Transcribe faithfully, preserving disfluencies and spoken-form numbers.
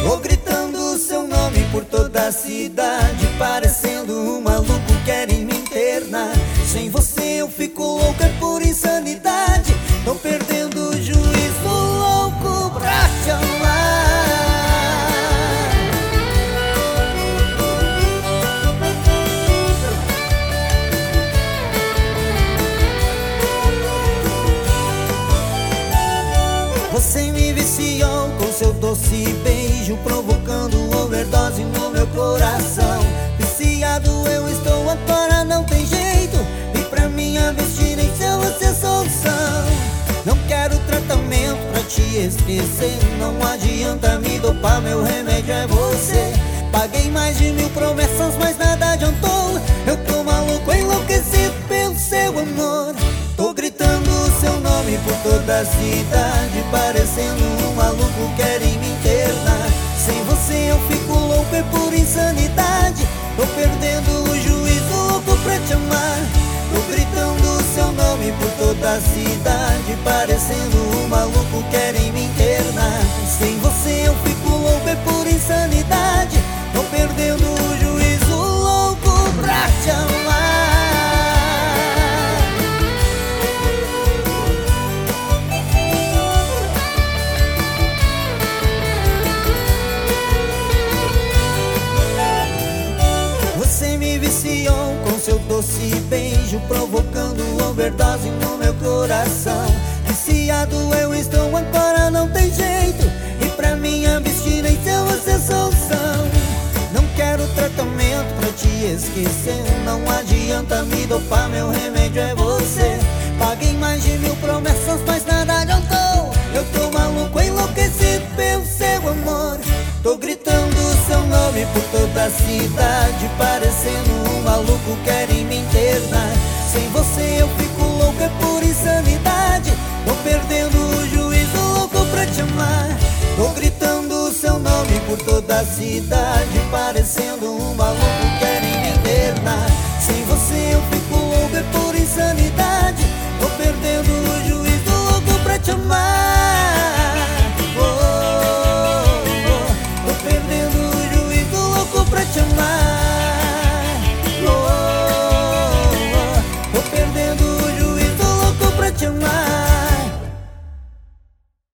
Tô gritando seu nome por toda a cidade, parecendo um maluco, querem me internar. Sem você eu fico louco, é por insanidade. Tô perdendo o juízo, louco pra te amar. Você me viciou com seu doce beijo, provocando overdose no meu coração. Viciado eu estou agora, não tem jeito. E pra minha abstinência você é solução. Não quero tratamento pra te esquecer, não adianta me dopar, meu remédio é você. Paguei mais de mil promessas, mas nada adiantou. Eu tô maluco, enlouquecido pelo seu amor. Tô gritando o seu nome por toda a cidade, parecendo um maluco, querem me internar. Sem você eu fico louco, é por insanidade. Tô perdendo o juízo, louco pra te amar. Tô gritando o seu nome por toda a cidade, parecendo um maluco, querem me internar. Sem você eu fico louco, é por insanidade. Tô perdendo o juízo, louco pra te amar. Você me viciou com seu doce beijo, provocando overdose no meu coração. Viciado eu estou agora, não tem jeito. E pra minha abstinência você é solução. Não quero tratamento pra te esquecer, não adianta me dopar, meu remédio é você. Paguei mais de mil promessas, mas nada adiantou. Eu tô maluco, enlouquecido pelo seu amor. Tô gritando o seu nome por toda a cidade, parecendo um maluco, querem me internar. Sem você eu fico louco, é por insanidade. Tô perdendo o juízo, louco pra te amar. Tô gritando o seu nome por toda a cidade, parecendo um maluco,